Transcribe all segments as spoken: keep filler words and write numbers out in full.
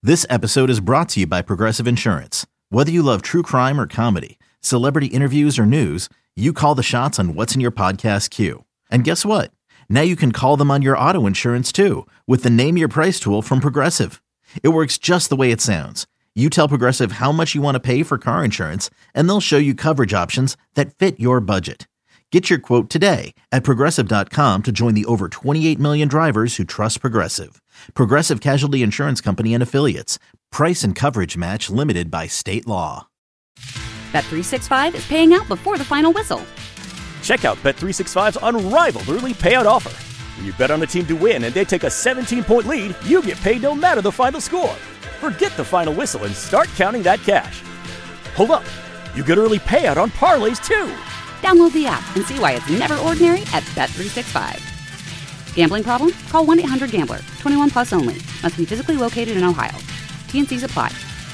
This episode is brought to you by Progressive Insurance. Whether you love true crime or comedy, celebrity interviews or news, you call the shots on what's in your podcast queue. And guess what? Now you can call them on your auto insurance too with the Name Your Price tool from Progressive. It works just the way it sounds. You tell Progressive how much you want to pay for car insurance, and they'll show you coverage options that fit your budget. Get your quote today at Progressive dot com to join the over twenty-eight million drivers who trust Progressive. Progressive Casualty Insurance Company and Affiliates. Price and coverage match limited by state law. Bet three sixty-five is paying out before the final whistle. Check out Bet three sixty-five's unrivaled early payout offer. When you bet on a team to win and they take a seventeen-point lead, you get paid no matter the final score. Forget the final whistle and start counting that cash. Hold up. You get early payout on parlays, too. Download the app and see why it's never ordinary at Bet three sixty-five. Gambling problem? Call one eight hundred gambler. twenty-one plus only. Must be physically located in Ohio. T N Cs apply.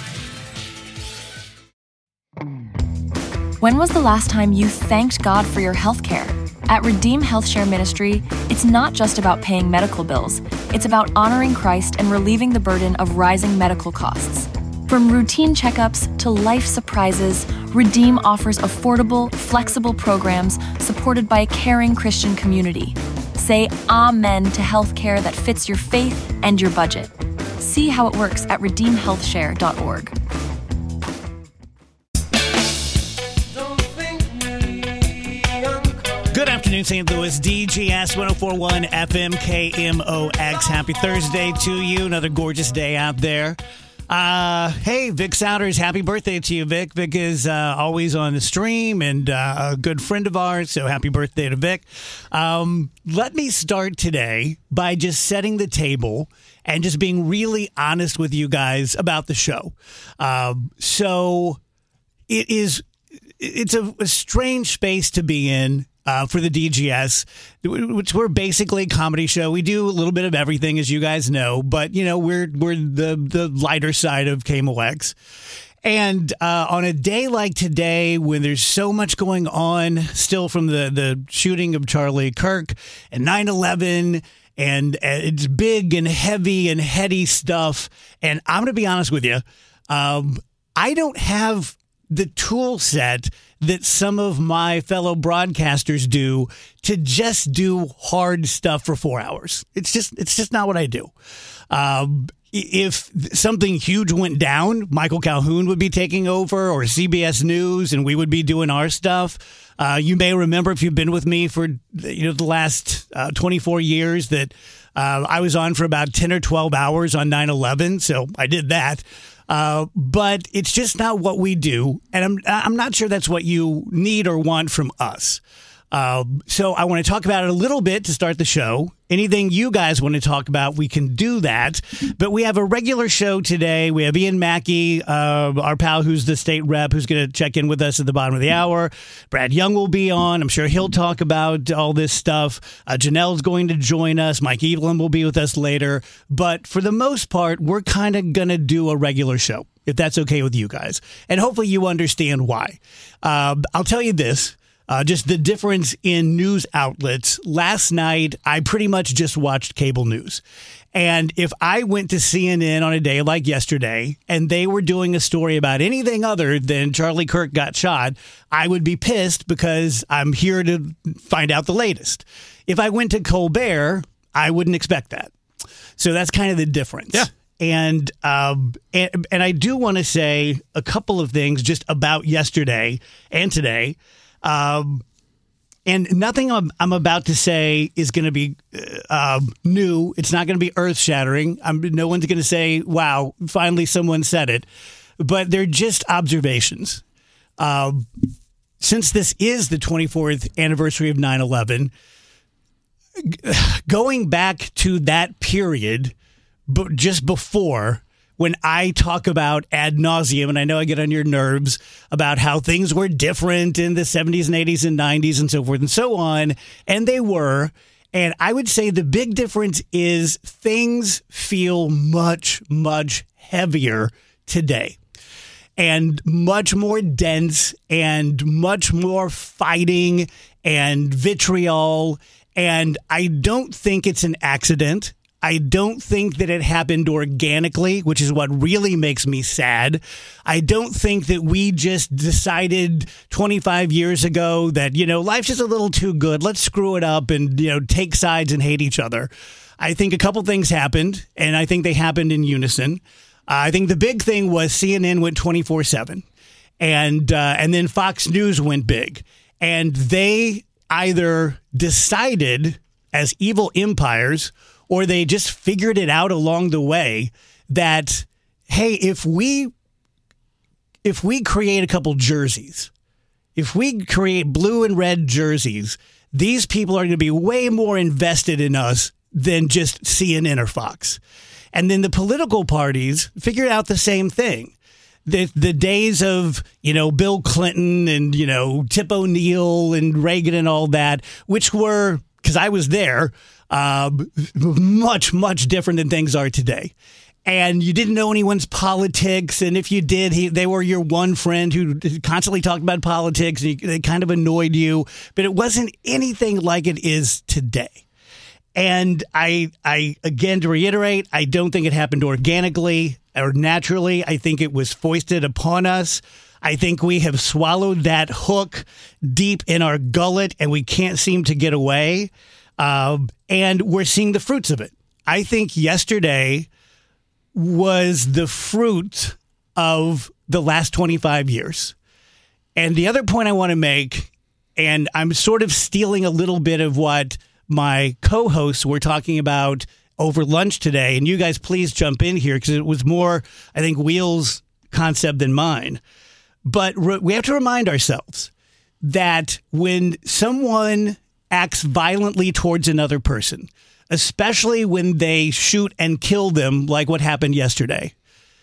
When was the last time you thanked God for your health care? At Redeem Health Share Ministry, it's not just about paying medical bills. It's about honoring Christ and relieving the burden of rising medical costs. From routine checkups to life surprises, Redeem offers affordable, flexible programs supported by a caring Christian community. Say amen to healthcare that fits your faith and your budget. See how it works at redeem health share dot org. Good afternoon, Saint Louis. D G S one oh four point one F M K M O X. Happy Thursday to you. Another gorgeous day out there. Uh, hey, Vic Souders, happy birthday to you, Vic. Vic is uh, always on the stream and uh, a good friend of ours, so happy birthday to Vic. Um, let me start today by just setting the table and just being really honest with you guys about the show. Um, so it is, it's a, a strange space to be in. Uh, for the D G S, which we're basically a comedy show. We do a little bit of everything, as you guys know, but you know we're we're the the lighter side of K M O X. And uh, on a day like today, when there's so much going on still from the the shooting of Charlie Kirk and nine eleven, and it's big and heavy and heady stuff. And I'm going to be honest with you, um, I don't have the tool set that some of my fellow broadcasters do to just do hard stuff for four hours. It's just, it's just not what I do. Um, if something huge went down, Michael Calhoun would be taking over, or C B S News, and we would be doing our stuff. Uh, you may remember, if you've been with me for you know the last uh, twenty-four years, that uh, I was on for about ten or twelve hours on nine eleven. So I did that. Uh, but it's just not what we do, and I'm I'm not sure that's what you need or want from us. Uh, so I want to talk about it a little bit to start the show. Anything you guys want to talk about, we can do that. But we have a regular show today. We have Ian Mackey, uh, our pal who's the state rep, who's going to check in with us at the bottom of the hour. Brad Young will be on. I'm sure he'll talk about all this stuff. Uh, Janelle's going to join us. Mike Evelyn will be with us later. But for the most part, we're kind of going to do a regular show, if that's okay with you guys. And hopefully you understand why. Uh, I'll tell you this. Uh, just the difference in news outlets. Last night, I pretty much just watched cable news. And if I went to C N N on a day like yesterday and they were doing a story about anything other than Charlie Kirk got shot, I would be pissed because I'm here to find out the latest. If I went to Colbert, I wouldn't expect that. So that's kind of the difference. Yeah. And, um, and, and I do want to say a couple of things just about yesterday and today. Um, and nothing I'm, I'm about to say is going to be uh, new. It's not going to be earth shattering. I'm, no one's going to say, wow, finally someone said it. But they're just observations. Um, since this is the twenty-fourth anniversary of nine eleven, going back to that period, but just before, when I talk about ad nauseum, and I know I get on your nerves about how things were different in the seventies and eighties and nineties and so forth and so on, and they were. And I would say the big difference is things feel much, much heavier today, and much more dense, and much more fighting and vitriol. And I don't think it's an accident. I don't think that it happened organically, which is what really makes me sad. I don't think that we just decided twenty-five years ago that, you know, life's just a little too good. Let's screw it up and, you know, take sides and hate each other. I think a couple things happened, and I think they happened in unison. Uh, I think the big thing was C N N went twenty-four seven, and uh, and then Fox News went big. And they either decided as evil empires, or they just figured it out along the way that, hey, if we if we create a couple jerseys, if we create blue and red jerseys, these people are going to be way more invested in us than just C N N or Fox. And then the political parties figured out the same thing. The the days of, you know, Bill Clinton and, you know, Tip O'Neill and Reagan and all that, which were, because I was there, uh, much, much different than things are today. And you didn't know anyone's politics. And if you did, he, they were your one friend who constantly talked about politics. And they kind of annoyed you. But it wasn't anything like it is today. And I, I again, to reiterate, I don't think it happened organically or naturally. I think it was foisted upon us. I think we have swallowed that hook deep in our gullet and we can't seem to get away. Uh, and we're seeing the fruits of it. I think yesterday was the fruit of the last twenty-five years. And the other point I want to make, and I'm sort of stealing a little bit of what my co-hosts were talking about over lunch today, and you guys please jump in here because it was more, I think, Wheel's concept than mine. But re- we have to remind ourselves that when someone acts violently towards another person, especially when they shoot and kill them, like what happened yesterday,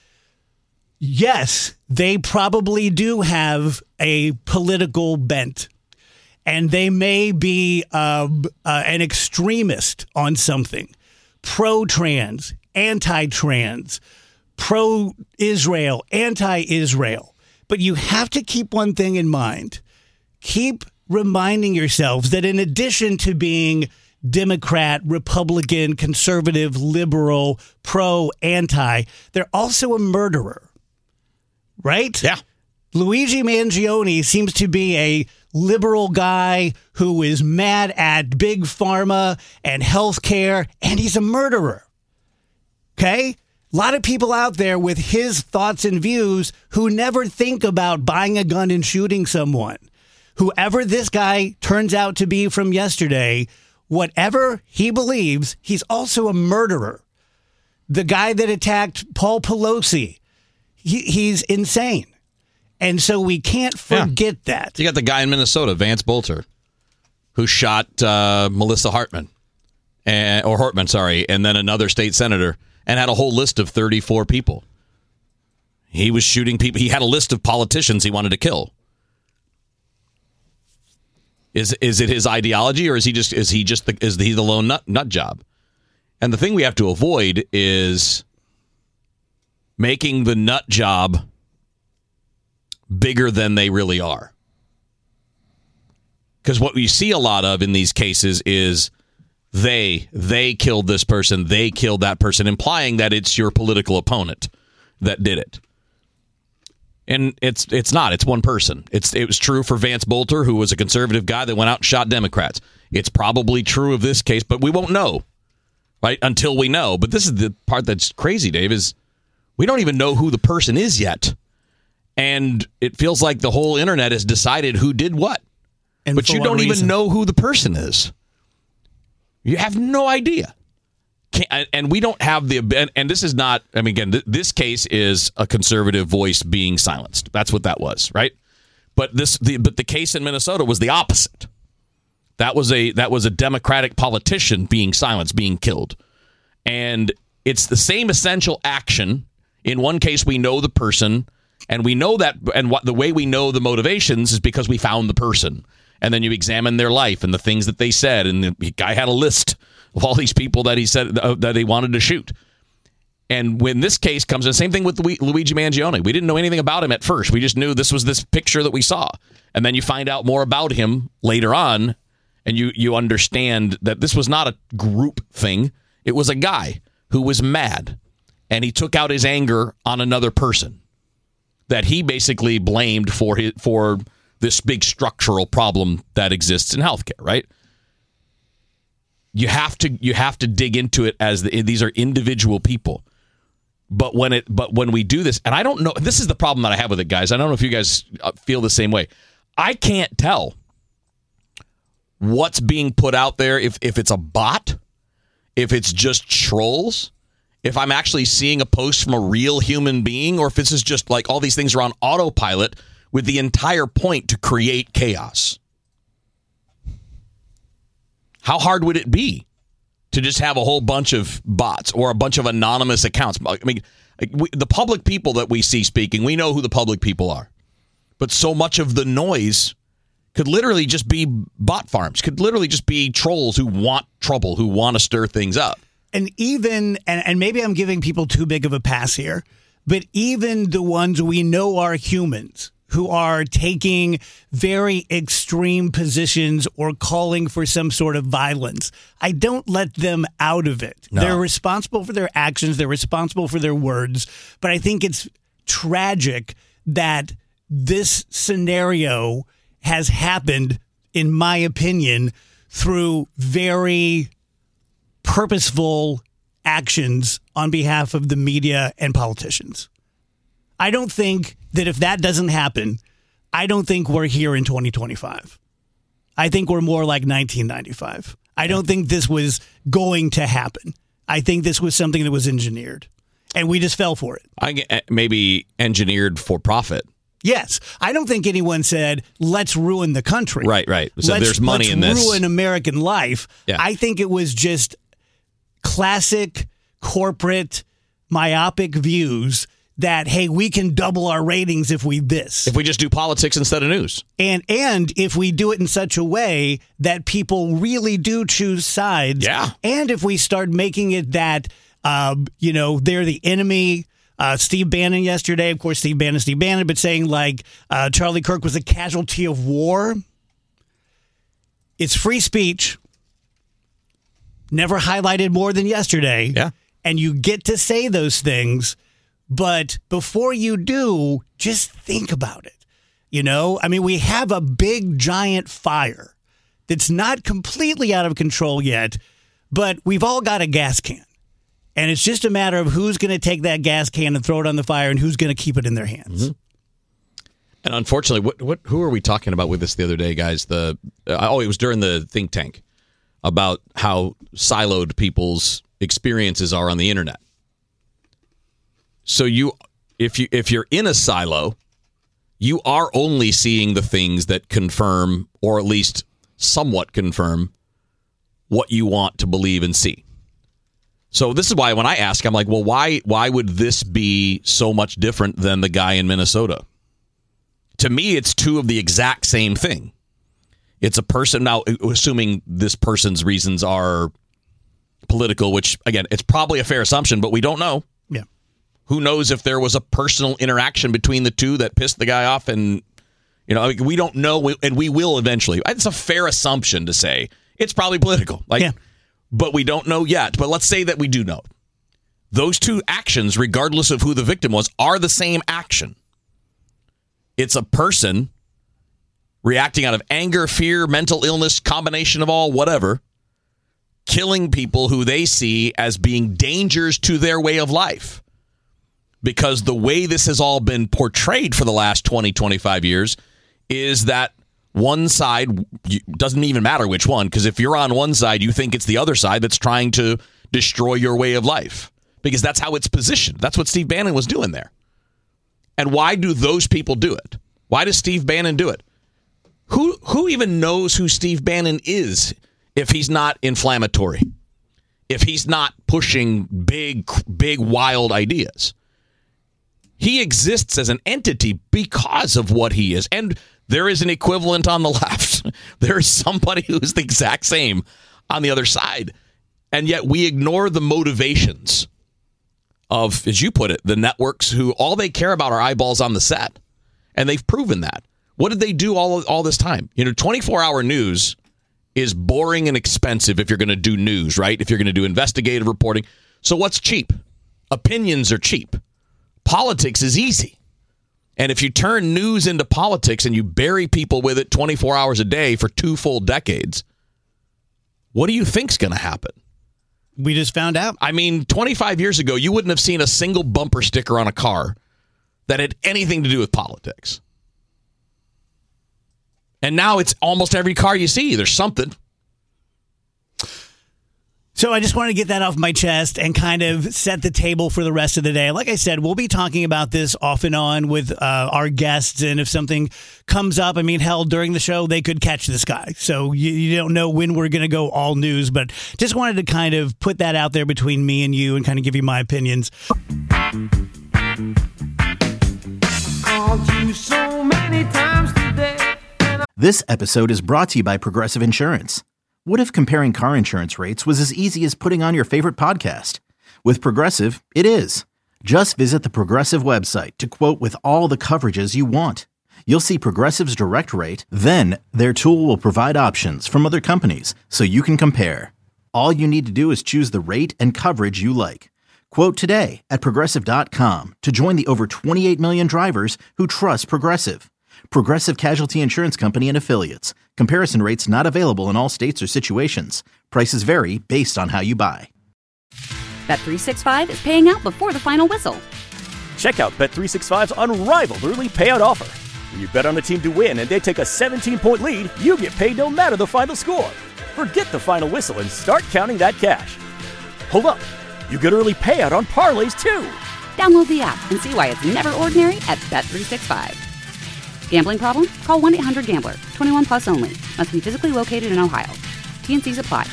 yes, they probably do have a political bent. And they may be uh, uh, an extremist on something, pro-trans, anti-trans, pro-Israel, anti-Israel. But you have to keep one thing in mind. Keep reminding yourselves that in addition to being Democrat, Republican, conservative, liberal, pro, anti, they're also a murderer. Right? Yeah. Luigi Mangione seems to be a liberal guy who is mad at big pharma and healthcare, and he's a murderer. Okay? A lot of people out there with his thoughts and views who never think about buying a gun and shooting someone. Whoever this guy turns out to be from yesterday, whatever he believes, he's also a murderer. The guy that attacked Paul Pelosi, he, he's insane. And so we can't forget yeah. that. You got the guy in Minnesota, Vance Bolter, who shot uh, Melissa Hartman, and, or Hartman, sorry, and then another state senator, and had a whole list of thirty-four people. He was shooting people. He had a list of politicians he wanted to kill. Is is it his ideology, or is he just is he just the, is he the lone nut nut job? And the thing we have to avoid is making the nut job bigger than they really are. Because what we see a lot of in these cases is they they killed this person, they killed that person, implying that it's your political opponent that did it. And it's it's not. It's one person. It's It was true for Vance Bolter, who was a conservative guy that went out and shot Democrats. It's probably true of this case, but we won't know, right, until we know. But this is the part that's crazy, Dave, is we don't even know who the person is yet. And it feels like the whole internet has decided who did what. And but you don't reason? even know who the person is. You have no idea. Can't, and we don't have the... And, and this is not... I mean, again, th- this case is a conservative voice being silenced. That's what that was, right? But this, the, but the case in Minnesota was the opposite. That was a that was a Democratic politician being silenced, being killed. And it's the same essential action. In one case, we know the person... And we know that, and what the way we know the motivations is because we found the person. And then you examine their life and the things that they said. And the guy had a list of all these people that he said uh, that he wanted to shoot. And when this case comes in, same thing with Luigi Mangione. We didn't know anything about him at first. We just knew this was this picture that we saw. And then you find out more about him later on, and you, you understand that this was not a group thing. It was a guy who was mad, and he took out his anger on another person that he basically blamed for his, for this big structural problem that exists in healthcare, right? You have to you have to dig into it as the, these are individual people. But when it but when we do this, and I don't know, this is the problem that I have with it, guys. I don't know if you guys feel the same way. I can't tell what's being put out there, if if it's a bot, if it's just trolls, if I'm actually seeing a post from a real human being, or if this is just like all these things are on autopilot with the entire point to create chaos. How hard would it be to just have a whole bunch of bots or a bunch of anonymous accounts? I mean, we, the public people that we see speaking, we know who the public people are. But so much of the noise could literally just be bot farms, could literally just be trolls who want trouble, who want to stir things up. And even, and, and maybe I'm giving people too big of a pass here, but even the ones we know are humans who are taking very extreme positions or calling for some sort of violence, I don't let them out of it. No. They're responsible for their actions. They're responsible for their words. But I think it's tragic that this scenario has happened, in my opinion, through very purposeful actions on behalf of the media and politicians. I don't think that if that doesn't happen, I don't think we're here in twenty twenty-five. I think we're more like nineteen ninety-five. I don't think this was going to happen. I think this was something that was engineered, and we just fell for it. I maybe engineered for profit. Yes. I don't think anyone said, let's ruin the country. Right, right. So let's, there's money let's in this. ruin American life. Yeah. I think it was just classic corporate myopic views that, hey, we can double our ratings if we this. If we just do politics instead of news. And and if we do it in such a way that people really do choose sides. Yeah. And if we start making it that, uh, you know, they're the enemy. Uh, Steve Bannon yesterday, of course, Steve Bannon, Steve Bannon, but saying like uh, Charlie Kirk was a casualty of war. It's free speech. Never highlighted more than yesterday. Yeah. And you get to say those things. But before you do, just think about it. You know, I mean, we have a big, giant fire that's not completely out of control yet, but we've all got a gas can. And it's just a matter of who's going to take that gas can and throw it on the fire and who's going to keep it in their hands. Mm-hmm. And unfortunately, what what who are we talking about with this the other day, guys? The uh, oh, it was during the think tank about how siloed people's experiences are on the internet. So you, if you if you're in a silo, you are only seeing the things that confirm, or at least somewhat confirm, what you want to believe and see. So this is why when I ask, I'm like, well, why why would this be so much different than the guy in Minnesota? To me, it's two of the exact same thing. It's a person, now assuming this person's reasons are political, which, again, it's probably a fair assumption, but we don't know. Yeah. Who knows if there was a personal interaction between the two that pissed the guy off? And, you know, we don't know, and we will eventually. It's a fair assumption to say it's probably political. Like, yeah. But we don't know yet. But let's say that we do know. Those two actions, regardless of who the victim was, are the same action. It's a person reacting out of anger, fear, mental illness, combination of all, whatever, killing people who they see as being dangers to their way of life. Because the way this has all been portrayed for the last twenty, twenty-five years is that one side, doesn't even matter which one, because if you're on one side, you think it's the other side that's trying to destroy your way of life. Because that's how it's positioned. That's what Steve Bannon was doing there. And why do those people do it? Why does Steve Bannon do it? Who who even knows who Steve Bannon is if he's not inflammatory? If he's not pushing big, big, wild ideas? He exists as an entity because of what he is. And there is an equivalent on the left. There is somebody who's the exact same on the other side. And yet we ignore the motivations of, as you put it, the networks who all they care about are eyeballs on the set. And they've proven that. What did they do all all this time? You know, twenty-four hour news is boring and expensive if you're going to do news, right? If you're going to do investigative reporting. So what's cheap? Opinions are cheap. Politics is easy. And if you turn news into politics and you bury people with it twenty-four hours a day for two full decades, what do you think's going to happen? We just found out. I mean, twenty-five years ago, you wouldn't have seen a single bumper sticker on a car that had anything to do with politics. And now it's almost every car you see. There's something. So I just want to get that off my chest and kind of set the table for the rest of the day. Like I said, we'll be talking about this off and on with uh, our guests. And if something comes up, I mean, hell, during the show, they could catch this guy. So you, you don't know when we're going to go all news. But just wanted to kind of put that out there between me and you and kind of give you my opinions. Called you so many times today. This episode is brought to you by Progressive Insurance. What if comparing car insurance rates was as easy as putting on your favorite podcast? With Progressive, it is. Just visit the Progressive website to quote with all the coverages you want. You'll see Progressive's direct rate, then their tool will provide options from other companies so you can compare. All you need to do is choose the rate and coverage you like. Quote today at Progressive dot com to join the over twenty-eight million drivers who trust Progressive. Progressive Casualty Insurance Company and Affiliates. Comparison rates not available in all states or situations. Prices vary based on how you buy. Bet three sixty-five is paying out before the final whistle. Check out Bet three sixty-five's unrivaled early payout offer. When you bet on a team to win and they take a seventeen-point lead, you get paid no matter the final score. Forget the final whistle and start counting that cash. Hold up. You get early payout on parlays, too. Download the app and see why it's never ordinary at Bet three sixty-five. Gambling problem? Call one eight hundred gambler. twenty-one plus only. Must be physically located in Ohio. T and C's apply.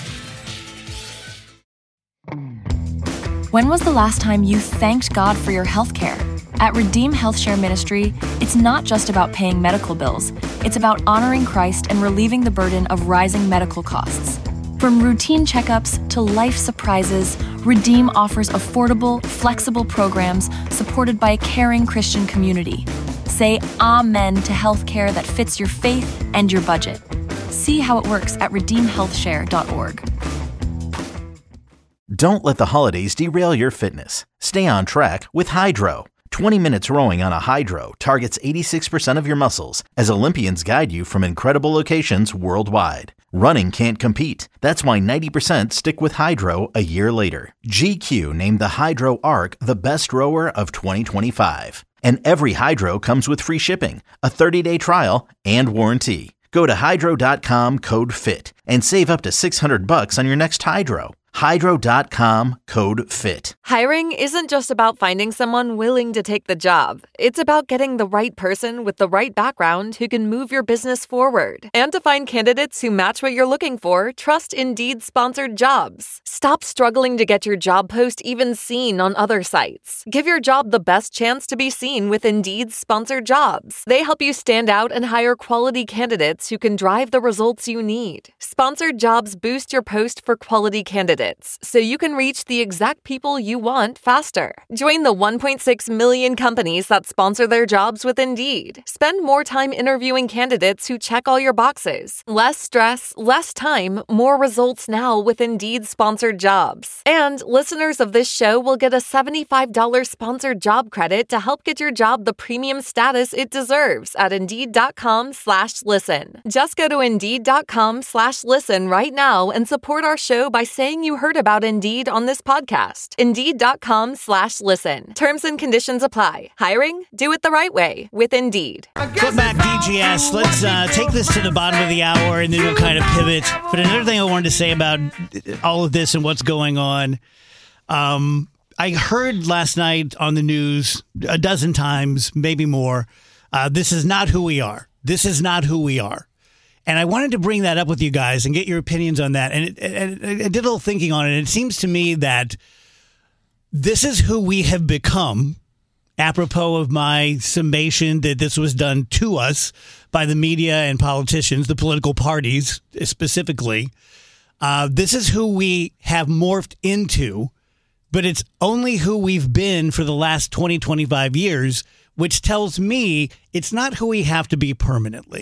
When was the last time you thanked God for your health care? At Redeem Health Share Ministry, it's not just about paying medical bills. It's about honoring Christ and relieving the burden of rising medical costs. From routine checkups to life surprises, Redeem offers affordable, flexible programs supported by a caring Christian community. Say amen to healthcare that fits your faith and your budget. See how it works at redeem health share dot org. Don't let the holidays derail your fitness. Stay on track with Hydro. twenty minutes rowing on a Hydro targets eighty-six percent of your muscles as Olympians guide you from incredible locations worldwide. Running can't compete. That's why ninety percent stick with Hydro a year later. G Q named the Hydro Arc the best rower of twenty twenty-five. And every Hydro comes with free shipping, a thirty-day trial, and warranty. Go to hydro dot com, code FIT, and save up to six hundred bucks on your next Hydro. hydro dot com, code FIT. Hiring isn't just about finding someone willing to take the job. It's about getting the right person with the right background who can move your business forward. And to find candidates who match what you're looking for, trust Indeed sponsored jobs. Stop struggling to get your job post even seen on other sites. Give your job the best chance to be seen with Indeed sponsored jobs. They help you stand out and hire quality candidates who can drive the results you need. Sponsored jobs boost your post for quality candidates, so you can reach the exact people you want faster. Join the one point six million companies that sponsor their jobs with Indeed. Spend more time interviewing candidates who check all your boxes. Less stress, less time, more results now with Indeed sponsored jobs. And listeners of this show will get a seventy-five dollars sponsored job credit to help get your job the premium status it deserves at Indeed.com slash listen. Just go to Indeed.com slash listen right now and support our show by saying you heard about Indeed on this podcast. Indeed.com slash listen. Terms and conditions apply. Hiring? Do it the right way with Indeed. Put back D G S. Let's uh, take this to the bottom of the hour and then we'll kind of pivot. But another thing I wanted to say about all of this and what's going on, um, I heard last night on the news a dozen times, maybe more, uh, this is not who we are. This is not who we are. And I wanted to bring that up with you guys and get your opinions on that. And, it, and I did a little thinking on it. And it seems to me that this is who we have become, apropos of my summation that this was done to us by the media and politicians, the political parties specifically. Uh, this is who we have morphed into, but it's only who we've been for the last twenty, twenty-five years, which tells me it's not who we have to be permanently.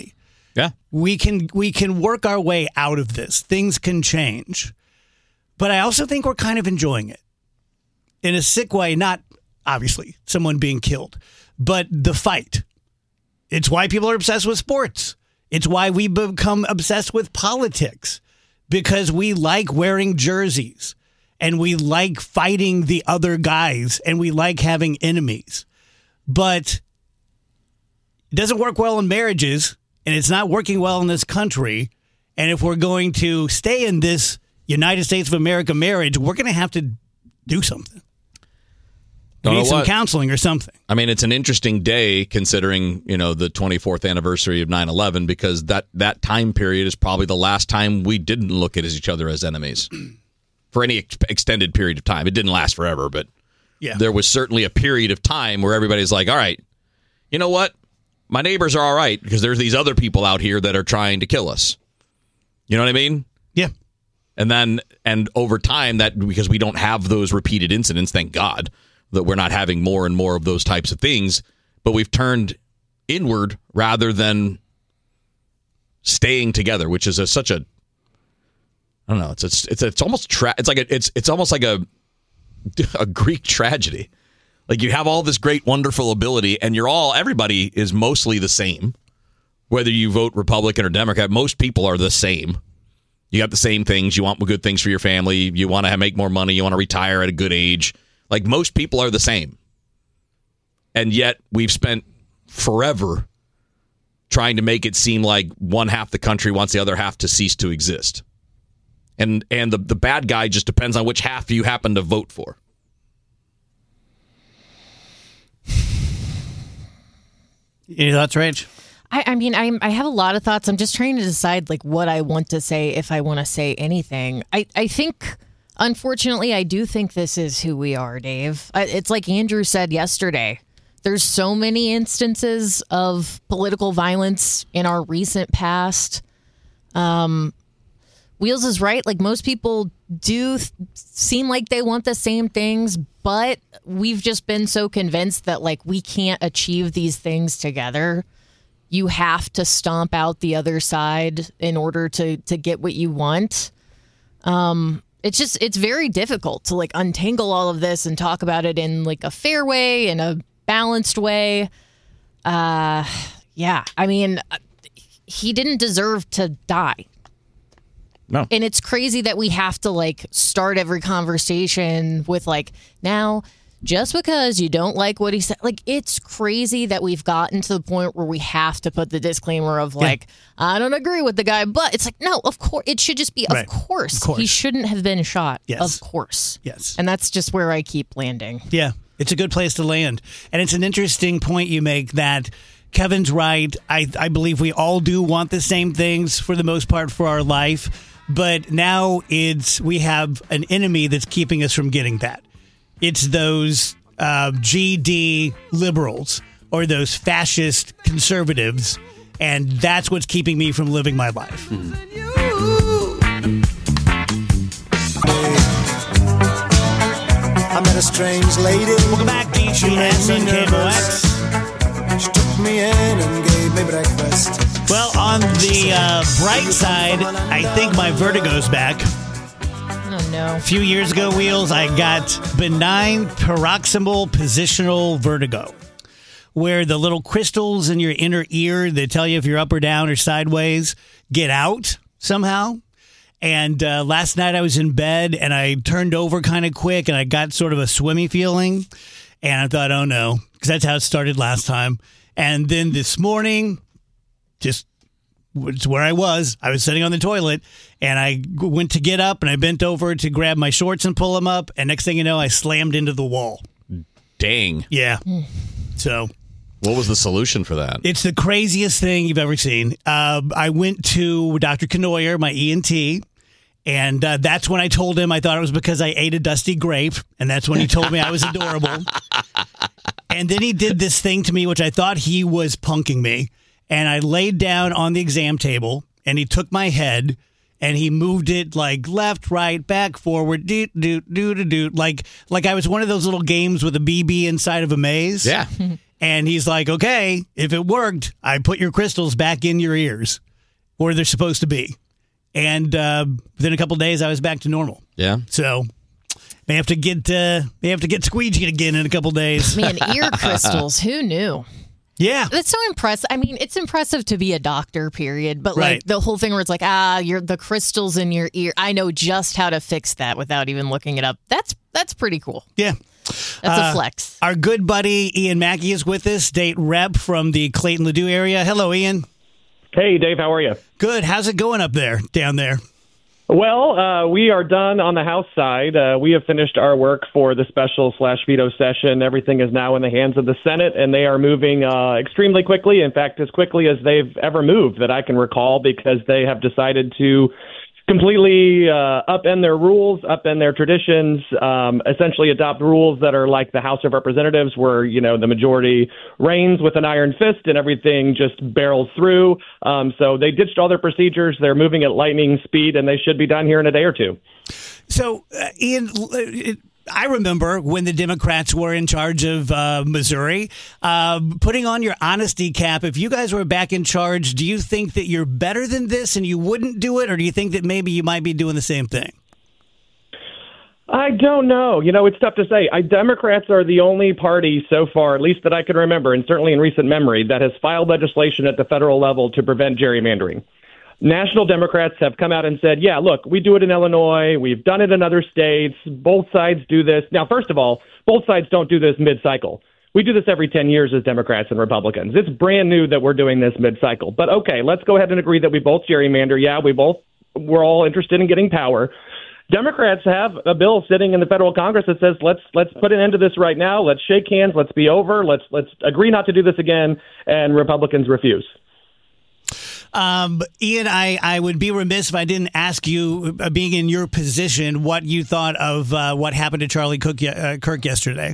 Yeah. We can we can work our way out of this. Things can change. But I also think we're kind of enjoying it. In a sick way, not obviously someone being killed, but the fight. It's why people are obsessed with sports. It's why we become obsessed with politics, because we like wearing jerseys and we like fighting the other guys and we like having enemies. But it doesn't work well in marriages, and it's not working well in this country. And if we're going to stay in this United States of America marriage, we're going to have to do something. We need some what? counseling or something. I mean, it's an interesting day considering, you know, the twenty-fourth anniversary of nine eleven, because that, that time period is probably the last time we didn't look at each other as enemies for any ex- extended period of time. It didn't last forever, but yeah. There was certainly a period of time where everybody's like, all right, you know what? My neighbors are all right because there's these other people out here that are trying to kill us. You know what I mean? Yeah. And then, and over time, that because we don't have those repeated incidents, thank God, that we're not having more and more of those types of things, but we've turned inward rather than staying together, which is a, such a, I don't know, it's a, it's a, it's almost tra- it's like a, it's it's almost like a a Greek tragedy. Like you have all this great, wonderful ability, and you're all everybody is mostly the same, whether you vote Republican or Democrat. Most people are the same. You got the same things. You want good things for your family. You want to make more money. You want to retire at a good age. Like most people are the same. And yet we've spent forever trying to make it seem like one half the country wants the other half to cease to exist. And and the, the bad guy just depends on which half you happen to vote for. Any thoughts, Rach? I, I mean, I'm, I have a lot of thoughts. I'm just trying to decide like what I want to say, if I want to say anything. I, I think... Unfortunately, I do think this is who we are, Dave. It's like Andrew said yesterday. There's so many instances of political violence in our recent past. Um, Wheels is right. Like most people do th- seem like they want the same things, but we've just been so convinced that like we can't achieve these things together. You have to stomp out the other side in order to to get what you want. Um. It's just, it's very difficult to like untangle all of this and talk about it in like a fair way, in a balanced way. Uh, yeah, I mean, he didn't deserve to die. No. And it's crazy that we have to like start every conversation with like, now, just because you don't like what he said, like it's crazy that we've gotten to the point where we have to put the disclaimer of like, yeah. I don't agree with the guy, but it's like, no, of course, it should just be, right. of, course. of course, he shouldn't have been shot. Yes. Of course. Yes. And that's just where I keep landing. Yeah, it's a good place to land. And it's an interesting point you make that Kevin's right. I, I believe we all do want the same things for the most part for our life, but now it's, we have an enemy that's keeping us from getting that. It's those uh, G D liberals or those fascist conservatives, and that's what's keeping me from living my life. Mm. I met a strange lady. Welcome back, D G S on K M O X. She took me in and gave me breakfast. Well, on the uh, bright side, I think my vertigo's back. Oh, no. A few years ago, Wheels, I got benign paroxysmal positional vertigo, where the little crystals in your inner ear that tell you if you're up or down or sideways get out somehow. And uh, last night I was in bed and I turned over kind of quick and I got sort of a swimmy feeling. And I thought, oh no, because that's how it started last time. And then this morning, just it's where I was. I was sitting on the toilet and I went to get up and I bent over to grab my shorts and pull them up. And next thing you know, I slammed into the wall. Dang. Yeah. So what was the solution for that? It's the craziest thing you've ever seen. Uh, I went to Doctor Knoyer, my E N T, and uh, that's when I told him I thought it was because I ate a dusty grape. And that's when he told me I was adorable. And then he did this thing to me, which I thought he was punking me. And I laid down on the exam table and he took my head and he moved it like left, right, back, forward, do do do do do, like like I was one of those little games with a B B inside of a maze. Yeah. And he's like, okay, if it worked, I put your crystals back in your ears where they're supposed to be. And uh, within a couple of days, I was back to normal. Yeah. So may have to get uh, may have to get squeegeed again in a couple of days. Man, ear crystals. Who knew? Yeah. That's so impressive. I mean, it's impressive to be a doctor, period. But like Right. the whole thing where it's like, ah, you're the crystals in your ear. I know just how to fix that without even looking it up. That's that's pretty cool. Yeah. That's Uh, a flex. Our good buddy Ian Mackey is with us, state rep from the Clayton Ladue area. Hello, Ian. Hey, Dave. How are you? Good. How's it going up there, down there? Well, uh, we are done on the House side. Uh, we have finished our work for the special slash veto session. Everything is now in the hands of the Senate, and they are moving uh, extremely quickly. In fact, as quickly as they've ever moved that I can recall, because they have decided to completely uh, upend their rules, upend their traditions, um, essentially adopt rules that are like the House of Representatives, where, you know, the majority reigns with an iron fist and everything just barrels through. Um, so they ditched all their procedures. They're moving at lightning speed, and they should be done here in a day or two. So, uh, Ian, it, I remember when the Democrats were in charge of uh, Missouri, uh, putting on your honesty cap. If you guys were back in charge, do you think that you're better than this and you wouldn't do it? Or do you think that maybe you might be doing the same thing? I don't know. You know, it's tough to say. I, Democrats are the only party so far, at least that I can remember, and certainly in recent memory, that has filed legislation at the federal level to prevent gerrymandering. National Democrats have come out and said, yeah, look, we do it in Illinois. We've done it in other states. Both sides do this. Now, first of all, both sides don't do this mid-cycle. We do this every ten years as Democrats and Republicans. It's brand new that we're doing this mid-cycle. But, okay, let's go ahead and agree that we both gerrymander. Yeah, we both, we're all interested in getting power. Democrats have a bill sitting in the federal Congress that says, let's let's put an end to this right now. Let's shake hands. Let's be over. Let's let's agree not to do this again. And Republicans refuse. Um, Ian, I, I would be remiss if I didn't ask you, uh, being in your position, what you thought of uh, what happened to Charlie Cook, uh, Kirk yesterday.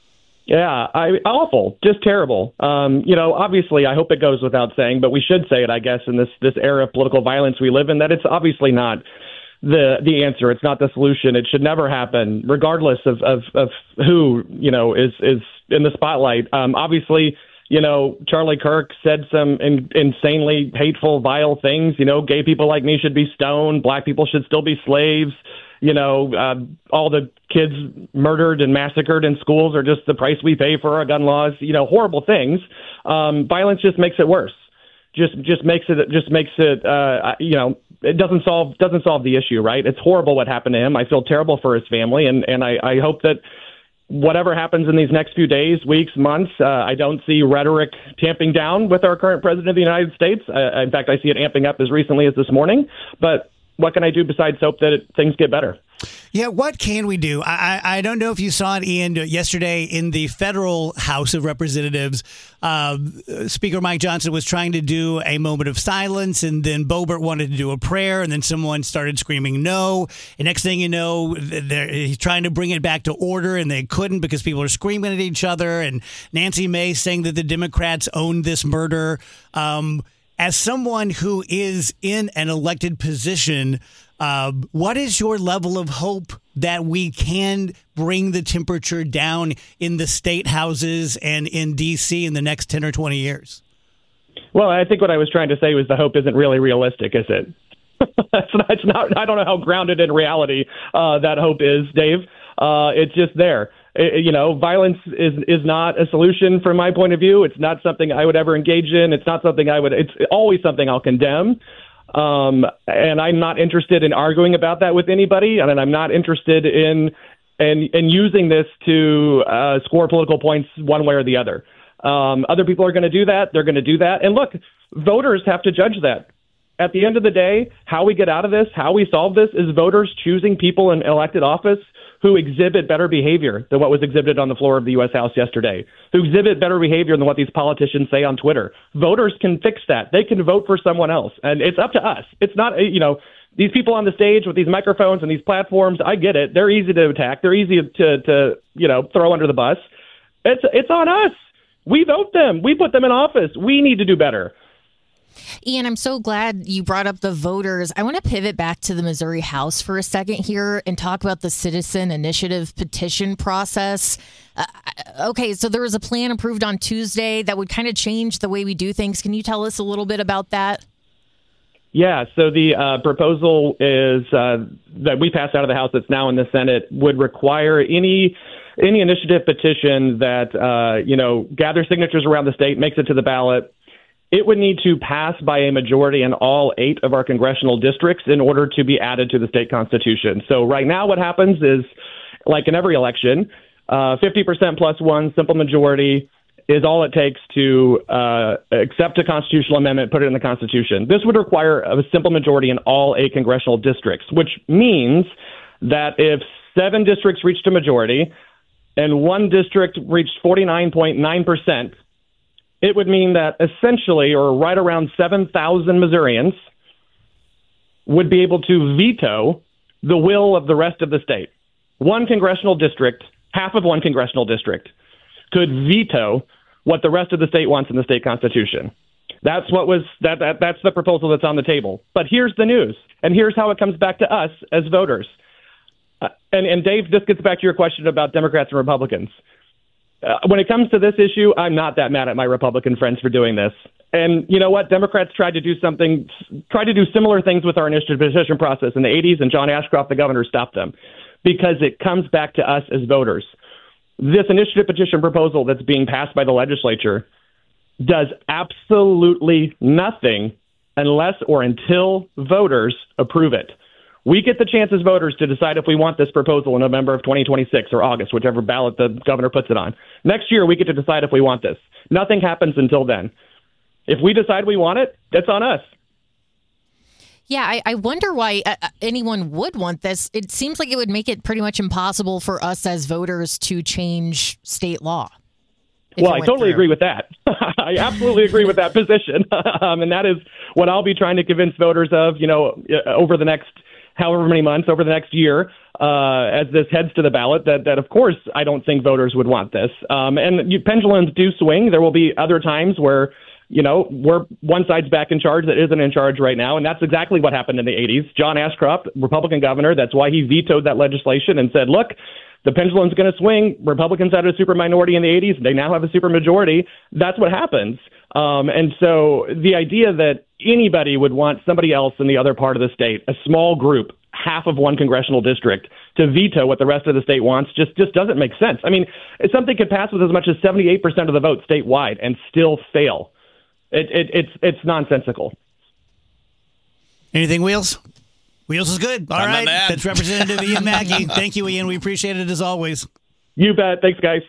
Yeah, I, awful, just terrible. Um, you know, obviously, I hope it goes without saying, but we should say it, I guess, in this this era of political violence we live in, that it's obviously not the the answer. It's not the solution. It should never happen, regardless of of, of who, you know, is is in the spotlight. Um, obviously. You know, Charlie Kirk said some in, insanely hateful, vile things. You know, gay people like me should be stoned. Black people should still be slaves. You know, uh, all the kids murdered and massacred in schools are just the price we pay for our gun laws. You know, horrible things. Um, violence just makes it worse. Just just makes it just makes it. Uh, you know, it doesn't solve doesn't solve the issue. Right? It's horrible what happened to him. I feel terrible for his family, and and I, I hope that. Whatever happens in these next few days, weeks, months, uh, I don't see rhetoric tamping down with our current president of the United States. Uh, in fact, I see it amping up as recently as this morning. But what can I do besides hope that it, things get better? Yeah, what can we do? I, I don't know if you saw it, Ian, yesterday in the federal House of Representatives. Uh, Speaker Mike Johnson was trying to do a moment of silence, and then Boebert wanted to do a prayer, and then someone started screaming no. And next thing you know, he's trying to bring it back to order, and they couldn't because people are screaming at each other. And Nancy Mace saying that the Democrats owned this murder. Um, as someone who is in an elected position, Uh, what is your level of hope that we can bring the temperature down in the state houses and in D C in the next ten or twenty years? Well, I think what I was trying to say was the hope isn't really realistic, is it? it's, not, it's not. I don't know how grounded in reality uh, that hope is, Dave. Uh, it's just there. It, you know, violence is is not a solution from my point of view. It's not something I would ever engage in. It's not something I would. It's always something I'll condemn. Um, and I'm not interested in arguing about that with anybody, and I'm not interested in in, in using this to uh, score political points one way or the other. Um, other people are going to do that. They're going to do that. And look, voters have to judge that. At the end of the day, how we get out of this, how we solve this, is voters choosing people in elected office who exhibit better behavior than what was exhibited on the floor of the U S House yesterday, who exhibit better behavior than what these politicians say on Twitter. Voters can fix that. They can vote for someone else, and it's up to us. It's not, you know, these people on the stage with these microphones and these platforms, I get it. They're easy to attack. They're easy to, to you know, throw under the bus. It's it's on us. We vote them. We put them in office. We need to do better. Ian, I'm so glad you brought up the voters. I want to pivot back to the Missouri House for a second here and talk about the citizen initiative petition process. Uh, okay, so there was a plan approved on Tuesday that would kind of change the way we do things. Can you tell us a little bit about that? Yeah, so the uh, proposal is uh, that we passed out of the House that's now in the Senate would require any any initiative petition that, uh, you know, gathers signatures around the state, makes it to the ballot. It would need to pass by a majority in all eight of our congressional districts in order to be added to the state constitution. So right now what happens is, like in every election, uh, fifty percent plus one simple majority is all it takes to uh, accept a constitutional amendment, put it in the Constitution. This would require a simple majority in all eight congressional districts, which means that if seven districts reached a majority and one district reached forty-nine point nine percent, it would mean that essentially, or right around seven thousand Missourians would be able to veto the will of the rest of the state. One congressional district, half of one congressional district, could veto what the rest of the state wants in the state constitution. That's what was that, that that's the proposal that's on the table. But here's the news, and here's how it comes back to us as voters. Uh, and, and Dave, this gets back to your question about Democrats and Republicans. Uh, when it comes to this issue, I'm not that mad at my Republican friends for doing this. And you know what? Democrats tried to do something, tried to do similar things with our initiative petition process in the eighties, and John Ashcroft, the governor, stopped them because it comes back to us as voters. This initiative petition proposal that's being passed by the legislature does absolutely nothing unless or until voters approve it. We get the chance as voters to decide if we want this proposal in November of twenty twenty-six or August, whichever ballot the governor puts it on. Next year, we get to decide if we want this. Nothing happens until then. If we decide we want it, it's on us. Yeah, I, I wonder why uh, anyone would want this. It seems like it would make it pretty much impossible for us as voters to change state law. Well, I totally through. agree with that. I absolutely agree with that position. um, and that is what I'll be trying to convince voters of, you know, over the next however many months, over the next year, uh, as this heads to the ballot, that, that of course, I don't think voters would want this. Um, and you, pendulums do swing. There will be other times where, you know, we're one side's back in charge that isn't in charge right now. And that's exactly what happened in the eighties. John Ashcroft, Republican governor, that's why he vetoed that legislation and said, look, the pendulum's going to swing. Republicans had a super minority in the eighties. They now have a super majority. That's what happens. Um, and so the idea that anybody would want somebody else in the other part of the state, a small group, half of one congressional district, to veto what the rest of the state wants just, just doesn't make sense. I mean, if something could pass with as much as seventy-eight percent of the vote statewide and still fail. It, it, it's it's nonsensical. Anything, Wheels? Wheels is good. All I'm right. not That's Representative Ian Mackey. Thank you, Ian. We appreciate it as always. You bet. Thanks, guys.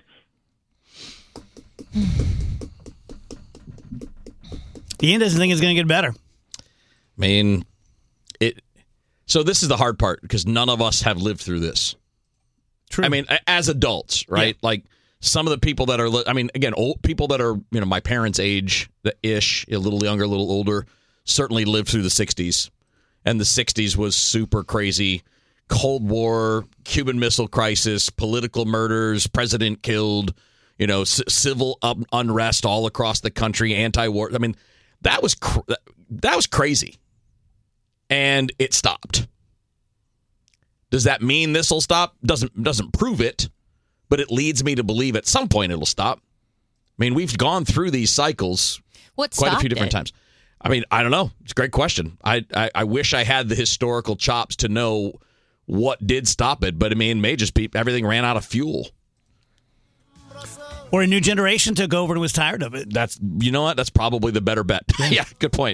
Ian doesn't think it's going to get better. I mean, it. So this is the hard part because none of us have lived through this. True. I mean, as adults, right? Yeah. Like some of the people that are, I mean, again, old people that are, you know, my parents' age, ish, a little younger, a little older, certainly lived through the sixties. And the sixties was super crazy. Cold War, Cuban Missile Crisis, political murders, president killed, you know, c- civil un- unrest all across the country, anti-war. I mean, that was cr- that was crazy. And it stopped. Does that mean this will stop? Doesn't doesn't prove it, but it leads me to believe at some point it'll stop. I mean, we've gone through these cycles what quite a few different it? times. I mean, I don't know. It's a great question. I, I I wish I had the historical chops to know what did stop it, but I mean, it may just be everything ran out of fuel. Or a new generation took over and was tired of it. That's, you know what? That's probably the better bet. Yeah, good point.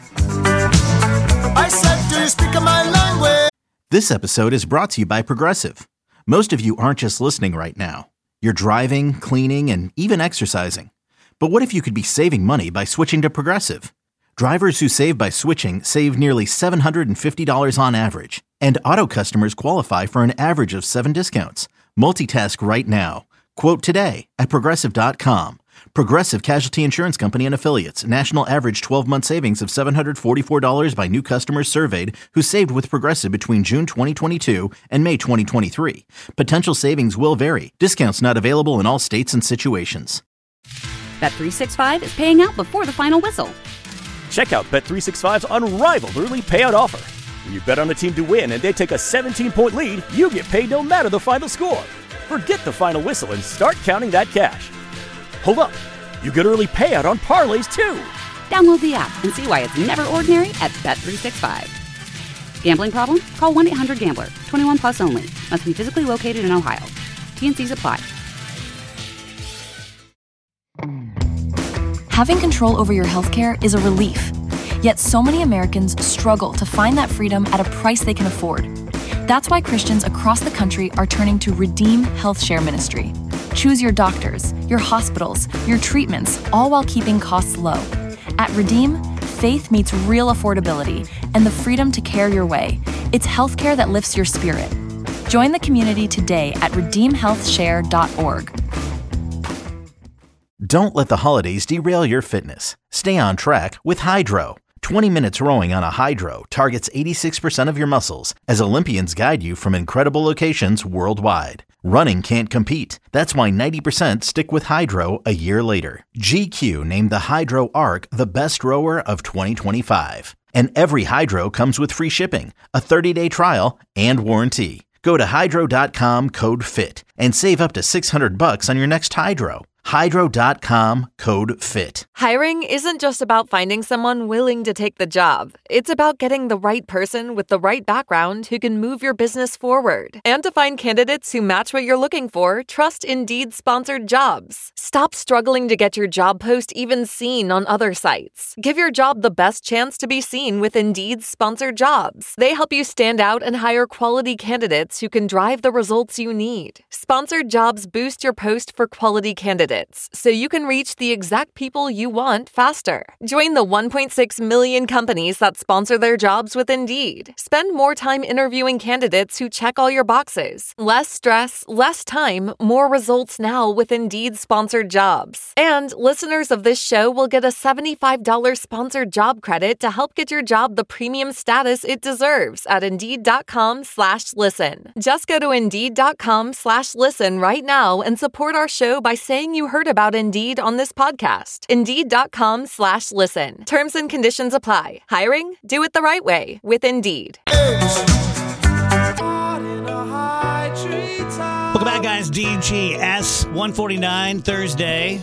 I said, do you speak my language? This episode is brought to you by Progressive. Most of you aren't just listening right now. You're driving, cleaning, and even exercising. But what if you could be saving money by switching to Progressive? Drivers who save by switching save nearly seven hundred fifty dollars on average. And auto customers qualify for an average of seven discounts. Multitask right now. Quote today at Progressive dot com. Progressive Casualty Insurance Company and Affiliates. National average twelve-month savings of seven hundred forty-four dollars by new customers surveyed who saved with Progressive between June twenty twenty-two and May twenty twenty-three. Potential savings will vary. Discounts not available in all states and situations. Bet three sixty-five is paying out before the final whistle. Check out Bet three sixty-five's unrivaled early payout offer. When you bet on a team to win and they take a seventeen-point lead, you get paid no matter the final score. Forget the final whistle and start counting that cash. Hold up. You get early payout on parlays, too. Download the app and see why it's never ordinary at Bet three sixty-five. Gambling problem? Call one eight hundred gambler. twenty-one plus only. Must be physically located in Ohio. T N Cs apply. Having control over your healthcare is a relief. Yet so many Americans struggle to find that freedom at a price they can afford. That's why Christians across the country are turning to Redeem Health Share Ministry. Choose your doctors, your hospitals, your treatments, all while keeping costs low. At Redeem, faith meets real affordability and the freedom to care your way. It's healthcare that lifts your spirit. Join the community today at redeem health share dot org. Don't let the holidays derail your fitness. Stay on track with Hydro. twenty minutes rowing on a Hydro targets eighty-six percent of your muscles as Olympians guide you from incredible locations worldwide. Running can't compete. That's why ninety percent stick with Hydro a year later. G Q named the Hydro Arc the best rower of twenty twenty-five. And every Hydro comes with free shipping, a thirty-day trial, and warranty. Go to hydro dot com, code FIT, and save up to six hundred bucks on your next Hydro. hydro dot com, code FIT. Hiring isn't just about finding someone willing to take the job. It's about getting the right person with the right background who can move your business forward. And to find candidates who match what you're looking for, trust Indeed-sponsored jobs. Stop struggling to get your job post even seen on other sites. Give your job the best chance to be seen with Indeed-sponsored jobs. They help you stand out and hire quality candidates who can drive the results you need. Sponsored jobs boost your post for quality candidates, so you can reach the exact people you want faster. Join the one point six million companies that sponsor their jobs with Indeed. Spend more time interviewing candidates who check all your boxes. Less stress, less time, more results now with Indeed-sponsored jobs. And listeners of this show will get a seventy-five dollars sponsored job credit to help get your job the premium status it deserves at Indeed.com slash listen. Just go to Indeed.com slash listen right now and support our show by saying you heard about Indeed on this podcast. Indeed.com slash listen. Terms and conditions apply. Hiring? Do it the right way with Indeed. Welcome back, guys. D G S one forty-nine, Thursday.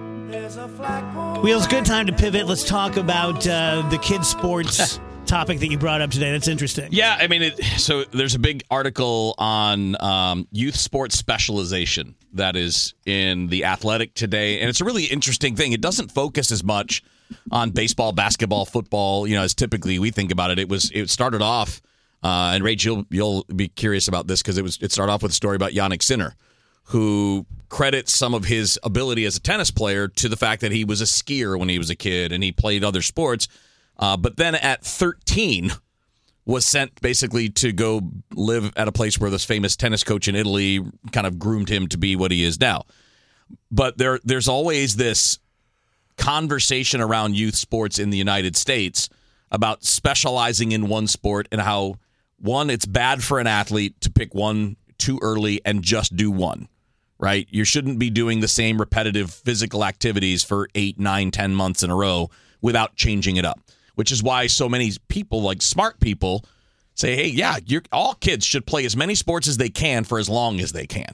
Wheels, good time to pivot. Let's talk about uh, the kids' sports topic that you brought up today. That's interesting. Yeah, I mean, it, so there's a big article on um, youth sports specialization that is in The Athletic today, and it's a really interesting thing. It doesn't focus as much on baseball, basketball, football, you know, as typically we think about it. It was it started off, uh, and Rach, you'll you'll be curious about this because it was it started off with a story about Yannick Sinner, who credits some of his ability as a tennis player to the fact that he was a skier when he was a kid and he played other sports. Uh, but then at thirteen, was sent basically to go live at a place where this famous tennis coach in Italy kind of groomed him to be what he is now. But there, there's always this conversation around youth sports in the United States about specializing in one sport and how, one, it's bad for an athlete to pick one too early and just do one, right? You shouldn't be doing the same repetitive physical activities for eight, nine, ten months in a row without changing it up. Which is why so many people, like smart people, say, hey, yeah, you're, all kids should play as many sports as they can for as long as they can.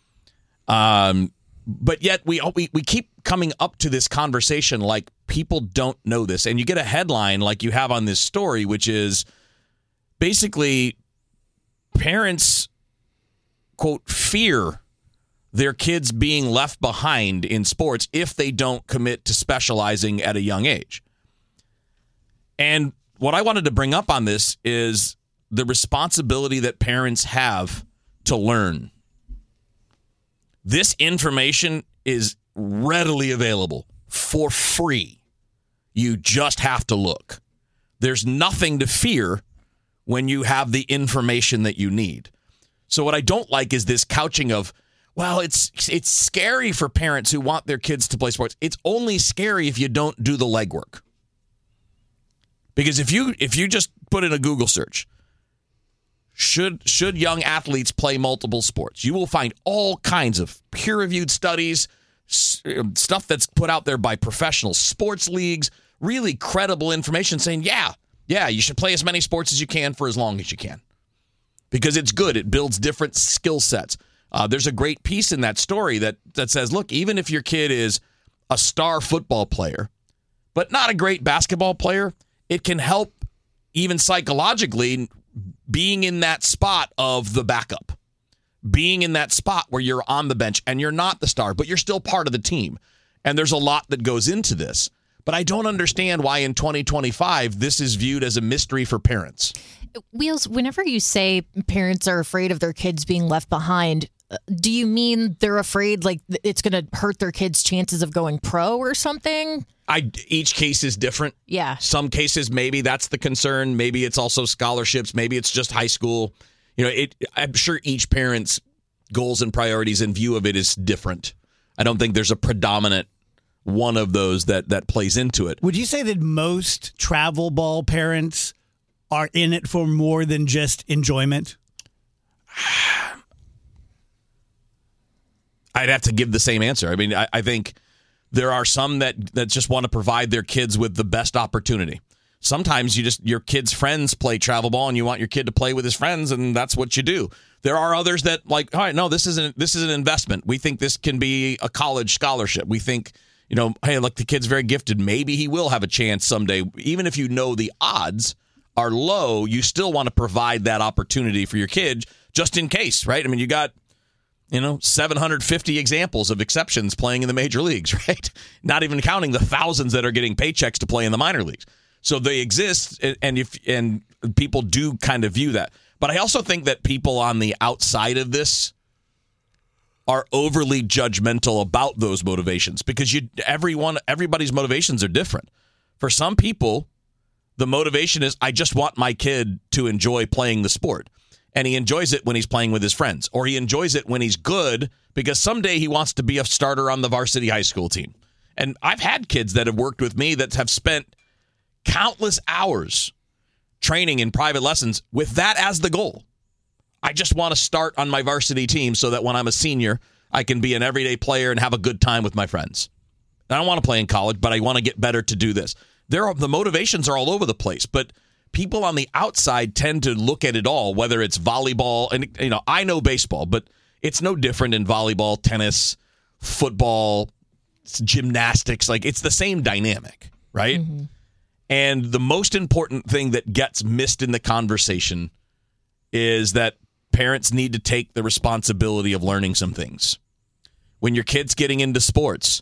Um, but yet we, we we keep coming up to this conversation like people don't know this. And you get a headline like you have on this story, which is basically parents, quote, fear their kids being left behind in sports if they don't commit to specializing at a young age. And what I wanted to bring up on this is the responsibility that parents have to learn. This information is readily available for free. You just have to look. There's nothing to fear when you have the information that you need. So what I don't like is this couching of, well, it's it's scary for parents who want their kids to play sports. It's only scary if you don't do the legwork. Because if you if you just put in a Google search, should should young athletes play multiple sports, you will find all kinds of peer-reviewed studies, stuff that's put out there by professional sports leagues, really credible information saying, yeah, yeah, you should play as many sports as you can for as long as you can. Because it's good. It builds different skill sets. Uh, there's a great piece in that story that, that says, look, even if your kid is a star football player, but not a great basketball player, it can help even psychologically being in that spot of the backup, being in that spot where you're on the bench and you're not the star, but you're still part of the team. And there's a lot that goes into this. But I don't understand why in twenty twenty-five this is viewed as a mystery for parents. Wheels, whenever you say parents are afraid of their kids being left behind, do you mean they're afraid like it's going to hurt their kids' chances of going pro or something? I, each case is different. Yeah. Some cases, maybe that's the concern. Maybe it's also scholarships. Maybe it's just high school. You know, it. I'm sure each parent's goals and priorities and view of it is different. I don't think there's a predominant one of those that, that plays into it. Would you say that most travel ball parents are in it for more than just enjoyment? I'd have to give the same answer. I mean, I, I think there are some that, that just want to provide their kids with the best opportunity. Sometimes you just your kid's friends play travel ball and you want your kid to play with his friends, and that's what you do. There are others that like, all right, no, this isn't this is an investment. We think this can be a college scholarship. We think, you know, hey, look, the kid's very gifted. Maybe he will have a chance someday. Even if you know the odds are low, you still want to provide that opportunity for your kid just in case, right? I mean, you got, you know, seven hundred fifty examples of exceptions playing in the major leagues, right? Not even counting the thousands that are getting paychecks to play in the minor leagues. So they exist, and if and people do kind of view that. But I also think that people on the outside of this are overly judgmental about those motivations because you everyone everybody's motivations are different. For some people, the motivation is I just want my kid to enjoy playing the sport. And he enjoys it when he's playing with his friends, or he enjoys it when he's good because someday he wants to be a starter on the varsity high school team. And I've had kids that have worked with me that have spent countless hours training in private lessons with that as the goal. I just want to start on my varsity team so that when I'm a senior, I can be an everyday player and have a good time with my friends. And I don't want to play in college, but I want to get better to do this. There are, the motivations are all over the place, but people on the outside tend to look at it all, whether it's volleyball, and you know, I know baseball, but it's no different in volleyball, tennis, football, gymnastics. Like, it's the same dynamic, right? Mm-hmm. And the most important thing that gets missed in the conversation is that parents need to take the responsibility of learning some things. When your kid's getting into sports,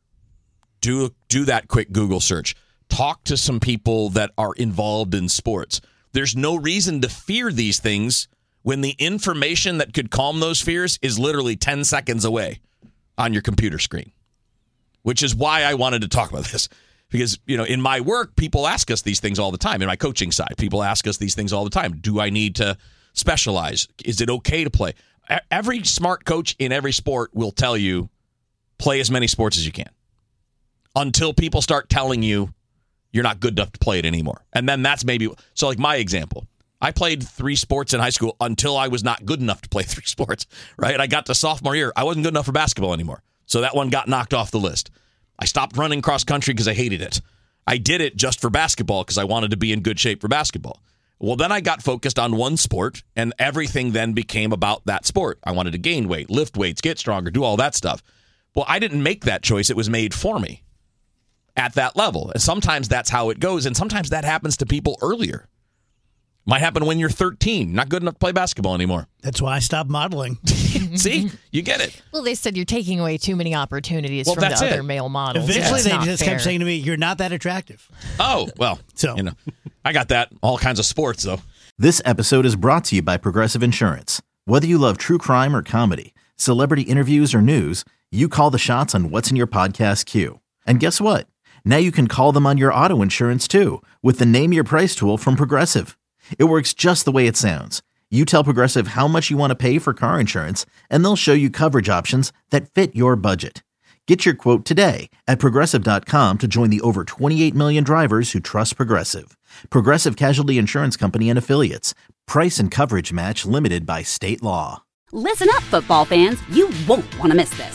do do that quick Google search. Talk to some people that are involved in sports. There's no reason to fear these things when the information that could calm those fears is literally ten seconds away on your computer screen, which is why I wanted to talk about this. Because, you know, in my work, people ask us these things all the time. In my coaching side, people ask us these things all the time. Do I need to specialize? Is it okay to play? Every smart coach in every sport will tell you, play as many sports as you can. Until people start telling you you're not good enough to play it anymore. And then that's maybe, so like my example, I played three sports in high school until I was not good enough to play three sports, right? I got to sophomore year. I wasn't good enough for basketball anymore. So that one got knocked off the list. I stopped running cross country because I hated it. I did it just for basketball because I wanted to be in good shape for basketball. Well, then I got focused on one sport, and everything then became about that sport. I wanted to gain weight, lift weights, get stronger, do all that stuff. Well, I didn't make that choice. It was made for me at that level. And sometimes that's how it goes, and sometimes that happens to people earlier. Might happen when you're thirteen, not good enough to play basketball anymore. That's why I stopped modeling. See? You get it. Well, they said you're taking away too many opportunities well, from the it. other male models. Eventually, yeah, they just fair. kept saying to me, you're not that attractive. Oh, well, so you know, I got that. All kinds of sports, though. This episode is brought to you by Progressive Insurance. Whether you love true crime or comedy, celebrity interviews or news, you call the shots on what's in your podcast queue. And guess what? Now you can call them on your auto insurance, too, with the Name Your Price tool from Progressive. It works just the way it sounds. You tell Progressive how much you want to pay for car insurance, and they'll show you coverage options that fit your budget. Get your quote today at Progressive dot com to join the over twenty-eight million drivers who trust Progressive. Progressive Casualty Insurance Company and Affiliates. Price and coverage match limited by state law. Listen up, football fans. You won't want to miss this.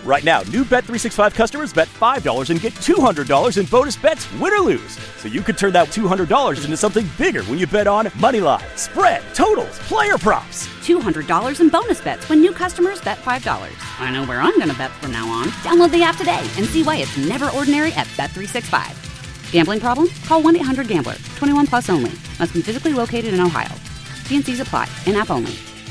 Right now, new Bet three sixty-five customers bet five dollars and get two hundred dollars in bonus bets, win or lose. So you could turn that two hundred dollars into something bigger when you bet on money line, spread, totals, player props. two hundred dollars in bonus bets when new customers bet five dollars. I know where I'm going to bet from now on. Download the app today and see why it's never ordinary at Bet three sixty-five. Gambling problem? Call one eight hundred gambler. twenty-one plus only. Must be physically located in Ohio. T N Cs apply. In-app only.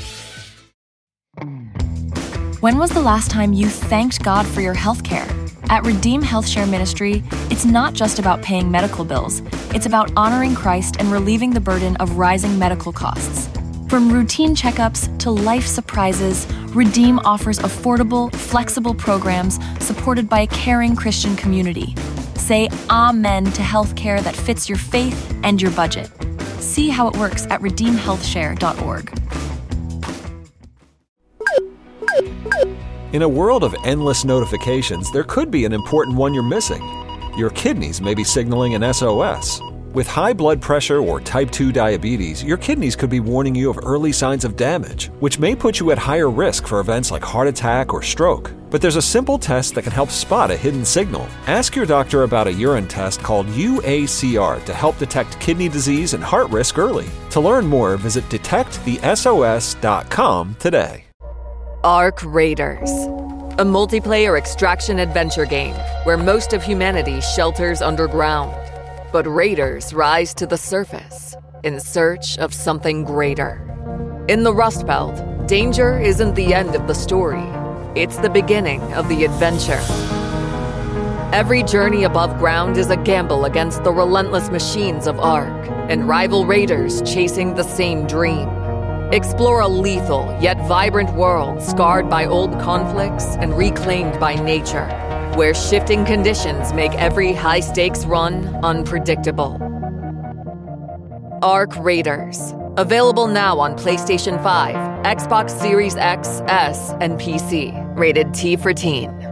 When was the last time you thanked God for your health care? At Redeem Health Share Ministry, it's not just about paying medical bills. It's about honoring Christ and relieving the burden of rising medical costs. From routine checkups to life surprises, Redeem offers affordable, flexible programs supported by a caring Christian community. Say amen to health care that fits your faith and your budget. See how it works at redeem health share dot org. In a world of endless notifications, there could be an important one you're missing. Your kidneys may be signaling an S O S. With high blood pressure or type two diabetes, your kidneys could be warning you of early signs of damage, which may put you at higher risk for events like heart attack or stroke. But there's a simple test that can help spot a hidden signal. Ask your doctor about a urine test called U A C R to help detect kidney disease and heart risk early. To learn more, visit detect the S O S dot com today. Ark Raiders, a multiplayer extraction adventure game where most of humanity shelters underground. But raiders rise to the surface in search of something greater. In the Rust Belt, danger isn't the end of the story. It's the beginning of the adventure. Every journey above ground is a gamble against the relentless machines of Ark and rival raiders chasing the same dream. Explore a lethal yet vibrant world scarred by old conflicts and reclaimed by nature, where shifting conditions make every high-stakes run unpredictable. Ark Raiders. Available now on PlayStation five, Xbox Series X, S, and P C. Rated T for Teen.